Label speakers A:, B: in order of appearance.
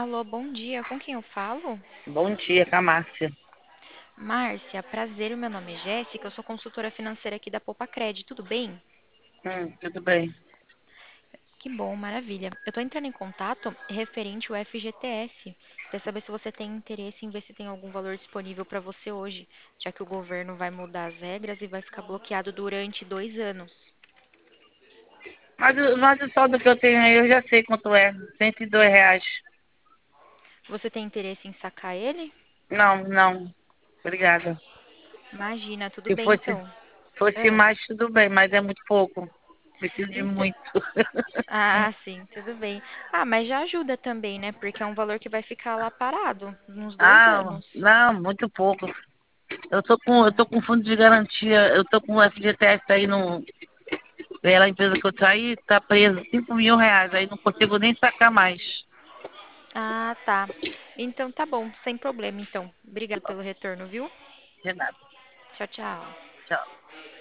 A: Alô, bom dia. Com quem eu falo?
B: Bom dia, com a Márcia.
A: Márcia, prazer. O meu nome é Jéssica. Eu sou consultora financeira aqui da Poupa tudo bem?
B: Tudo bem.
A: Que bom, maravilha. Eu tô entrando em contato referente ao FGTS, para saber se você tem interesse em ver se tem algum valor disponível para você hoje, já que o governo vai mudar as regras e vai ficar bloqueado durante 2 anos.
B: Mas o saldo que eu tenho aí, eu já sei quanto é. R$ 102.
A: Você tem interesse em sacar ele?
B: Não, não. Obrigada.
A: Imagina, tudo
B: Se
A: bem
B: fosse,
A: então.
B: fosse
A: Ah,
B: mais, tudo bem, mas é muito pouco. Preciso de
A: então.
B: muito.
A: Ah, sim, tudo bem. Ah, mas já ajuda também, né? Porque é um valor que vai ficar lá parado uns dois
B: Ah,
A: anos.
B: não, muito pouco. Eu tô com fundo de garantia, eu tô com o FGTS aí no. Pela empresa que eu saí, tá preso R$ 5.000. Aí não consigo nem sacar mais.
A: Ah, tá. Então tá bom, sem problema, então. Obrigada pelo retorno, viu?
B: De nada.
A: Tchau, tchau.
B: Tchau.